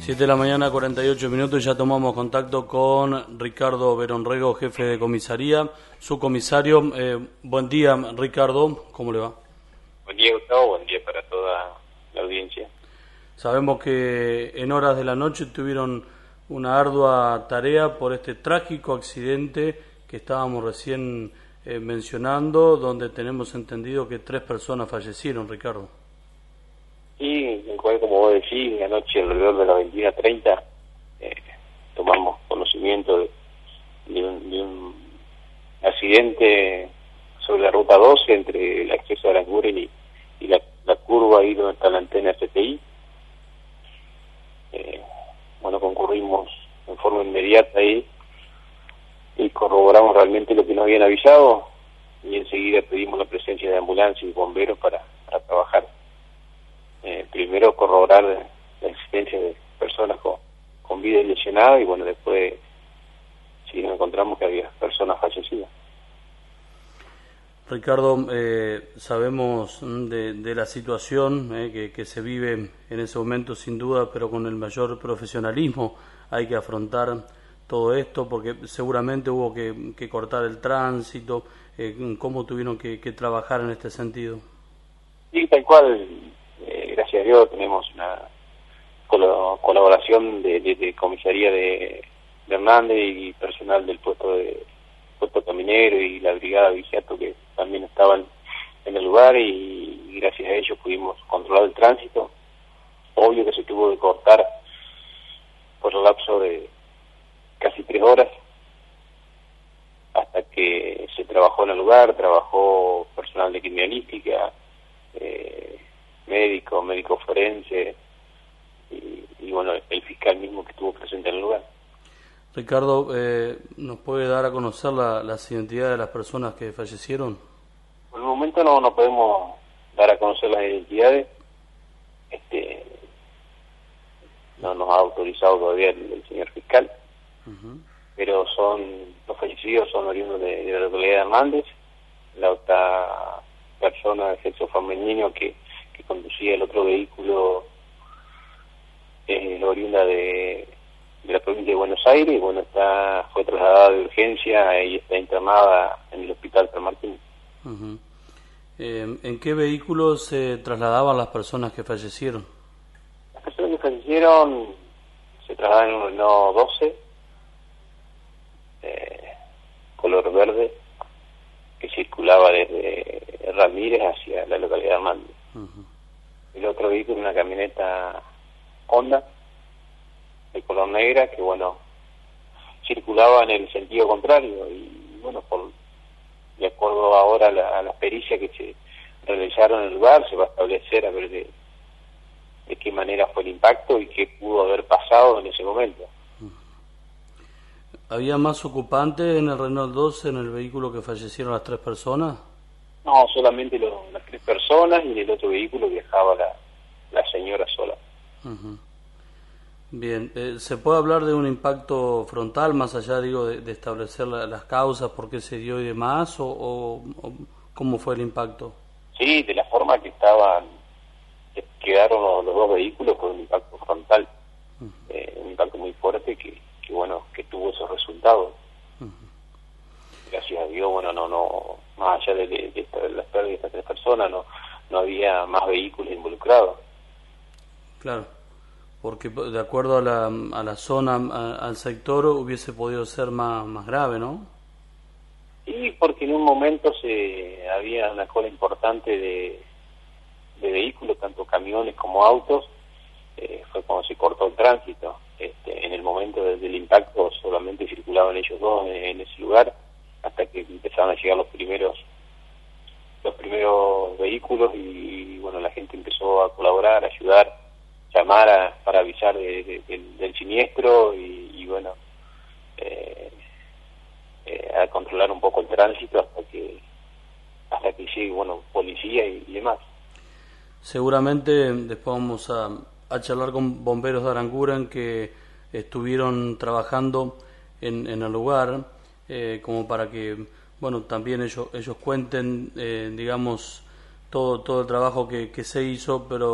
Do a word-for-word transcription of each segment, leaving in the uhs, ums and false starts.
siete de la mañana, cuarenta y ocho minutos, y ya tomamos contacto con Ricardo Beronrego, jefe de comisaría, su comisario. Eh, buen día, Ricardo, ¿cómo le va? Buen día, Gustavo, buen día para toda la audiencia. Sabemos que en horas de la noche tuvieron una ardua tarea por este trágico accidente que estábamos recién eh, mencionando, donde tenemos entendido que tres personas fallecieron, Ricardo. Y en cual, como vos decís, anoche alrededor de las veintiuna treinta eh, tomamos conocimiento de, de, un, de un accidente sobre la ruta doce entre el acceso a Aranguren y, y la, la curva ahí donde está la antena C T I. Eh, bueno, concurrimos en forma inmediata ahí y corroboramos realmente lo que nos habían avisado, y enseguida pedimos la presencia de ambulancia y bomberos para, para trabajar. Eh, primero corroborar la existencia de personas con, con vida lesionada, y bueno, después sí nos encontramos que había personas fallecidas. Ricardo, eh, sabemos de, de la situación eh, que, que se vive en ese momento sin duda, pero con el mayor profesionalismo hay que afrontar todo esto, porque seguramente hubo que, que cortar el tránsito. Eh, ¿Cómo tuvieron que, que trabajar en este sentido? Sí, tal cual. Eh, gracias a Dios tenemos una col colaboración de, de, de comisaría de, de Hernández y personal del puesto de puesto caminero y la brigada Vigiato, que también estaban en el lugar, y, y gracias a ellos pudimos controlar el tránsito. Obvio que se tuvo que cortar por el lapso de casi tres horas hasta que se trabajó en el lugar, trabajó personal de criminalística, eh, médico, médico forense y, y bueno, el fiscal mismo que estuvo presente en el lugar. Ricardo, eh, ¿nos puede dar a conocer la, las identidades de las personas que fallecieron? Por el momento no, no podemos dar a conocer las identidades. Este, no nos ha autorizado todavía el, el señor fiscal, uh-huh. Pero son los fallecidos son oriundos de, de la localidad de Hernández. La otra persona de sexo femenino que, que conducía el otro vehículo es oriunda de, de la provincia de Buenos Aires, y bueno, está fue trasladada de urgencia y está internada en el hospital San Martín. Uh-huh. eh, ¿En qué vehículo se trasladaban las personas que fallecieron? Las personas que fallecieron se trasladaban en un Renault doce, eh, color verde, que circulaba desde Ramírez hacia la localidad de Hernández. Uh-huh. El otro vehículo, una camioneta Honda de color negra, que bueno, circulaba en el sentido contrario, y bueno, por de acuerdo ahora a la, a las pericias que se realizaron en el lugar, se va a establecer a ver de, de qué manera fue el impacto y qué pudo haber pasado en ese momento. ¿Había más ocupantes en el Renault doce, en el vehículo que fallecieron las tres personas? No, solamente lo, las tres personas, y en el otro vehículo viajaba la, la señora sola. Uh-huh. Bien, eh, ¿se puede hablar de un impacto frontal, más allá, digo, de, de establecer la, las causas, por qué se dio y demás, o, o, o cómo fue el impacto? Sí, de la forma que estaban, que quedaron los, los dos vehículos, fue un impacto frontal, uh-huh. eh, un impacto muy fuerte que, que bueno, que tuvo esos resultados. Uh-huh. Gracias a Dios, bueno, no, no, más allá de, de, de, esta, de las pérdidas de estas tres personas, no, no había más vehículos involucrados. Claro, porque de acuerdo a la, a la zona, a, al sector, hubiese podido ser más, más grave, ¿no? Sí, porque en un momento se había una cola importante de, de vehículos, tanto camiones como autos, eh, fue cuando se cortó el tránsito. Este, en el momento del impacto solamente circulaban ellos dos en, en ese lugar, hasta que empezaron a llegar los primeros los primeros vehículos, y bueno, la gente empezó a colaborar, a ayudar, llamar a, para avisar de, de, de, del siniestro, y, y bueno, eh, eh, a controlar un poco el tránsito hasta que hasta que llegue, bueno, policía y, y demás. Seguramente después vamos a, a charlar con bomberos de Aranguren que estuvieron trabajando en, en el lugar, eh, como para que, bueno, también ellos ellos cuenten, eh, digamos, todo todo el trabajo que, que se hizo, pero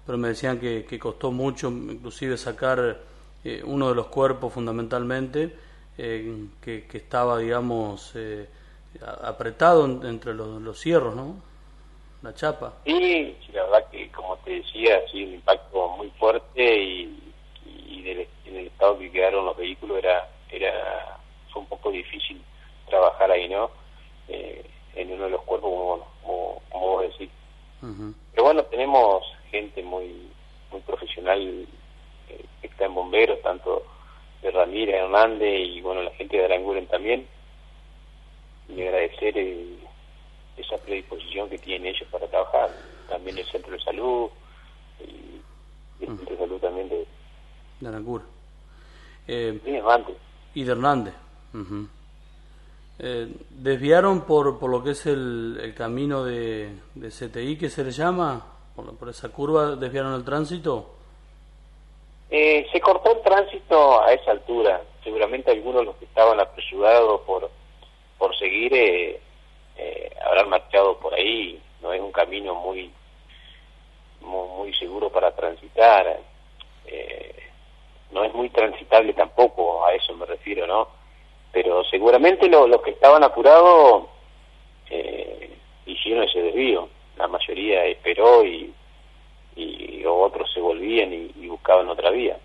pero me decían que, que costó mucho, inclusive sacar eh, uno de los cuerpos fundamentalmente, eh, que, que estaba, digamos, eh, apretado entre los, los cierros, ¿no? La chapa. Sí, sí, la verdad que, como te decía, ha sido un impacto muy fuerte y, y del, en el estado que quedaron los vehículos era, era fue un poco difícil trabajar ahí, ¿no? Eh, en uno de los cuerpos, como, como, como vos decís. Uh-huh. Pero bueno, tenemos gente muy muy profesional eh, que está en bomberos, tanto de Ramírez, Hernández y bueno, la gente de Aranguren también. Y agradecer el, esa predisposición que tienen ellos para trabajar. También el centro de salud y el uh-huh. centro de salud también de, de Aranguren. Eh, sí, Hernández. Y de Hernández. Uh-huh. Eh, ¿Desviaron por, por lo que es el, el camino de, de C T I, que se le llama? Por, por esa curva, ¿desviaron el tránsito? Eh, se cortó el tránsito a esa altura. Seguramente algunos de los que estaban apresurados por, por seguir eh, eh, habrán marchado por ahí. No es un camino muy muy, muy seguro para transitar. Eh, no es muy transitable tampoco, a eso me refiero, ¿no? Pero seguramente los lo que estaban apurados eh, hicieron ese desvío. La mayoría esperó y, y otros se volvían y, y buscaban otra vía.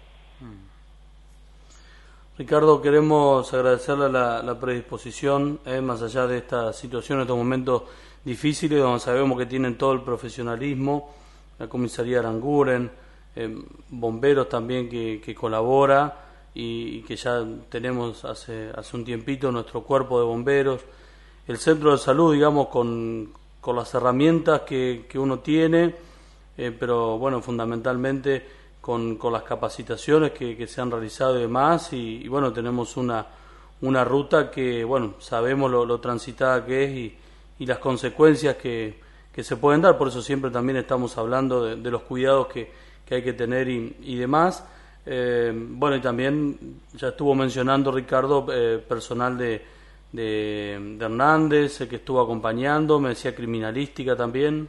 Ricardo, queremos agradecerle la, la predisposición, eh, más allá de esta situación, estos momentos difíciles, donde sabemos que tienen todo el profesionalismo, la comisaría de Aranguren, eh, bomberos también que, que colabora, y que ya tenemos hace hace un tiempito nuestro cuerpo de bomberos, el centro de salud, digamos, con, con las herramientas que, que uno tiene, eh, pero bueno, fundamentalmente con, con las capacitaciones que, que se han realizado y demás, y, y bueno, tenemos una una ruta que, bueno, sabemos lo, lo transitada que es y, y las consecuencias que, que se pueden dar, por eso siempre también estamos hablando de, de los cuidados que, que hay que tener y, y demás. Eh, bueno, y también ya estuvo mencionando Ricardo, eh, personal de, de, de Hernández, el que estuvo acompañando, me decía criminalística también.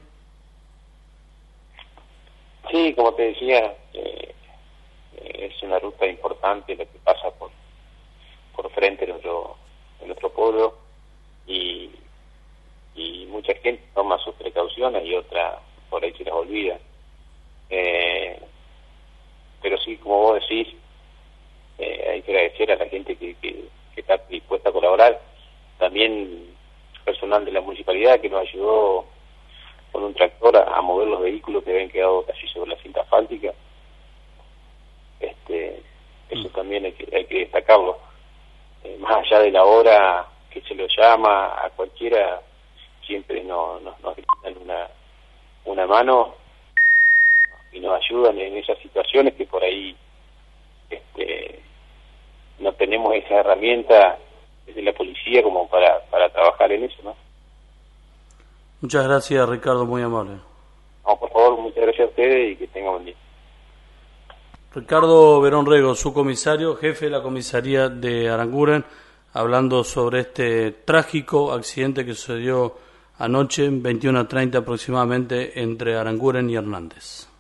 Sí, como te decía, eh, es una ruta importante la que pasa por por frente de nuestro, de nuestro pueblo y, y mucha gente toma sus precauciones y otra por ahí se las olvida. Eh, pero sí, como vos decís, eh, hay que agradecer a la gente que, que, que está dispuesta a colaborar, también personal de la municipalidad que nos ayudó con un tractor a, a mover los vehículos que habían quedado casi sobre la cinta asfáltica. Este, eso mm. también hay que, hay que destacarlo. Eh, más allá de la hora que se lo llama a cualquiera, siempre nos no, no, no una, una mano y nos ayudan en esas situaciones que por ahí este, no tenemos esa herramienta desde la policía como para, para trabajar en eso, ¿no? Muchas gracias, Ricardo, muy amable. No, por favor, muchas gracias a ustedes y que tengan buen día. Ricardo Verón Rego, su comisario, jefe de la comisaría de Aranguren, hablando sobre este trágico accidente que sucedió anoche, veintiuno a treinta aproximadamente, entre Aranguren y Hernández.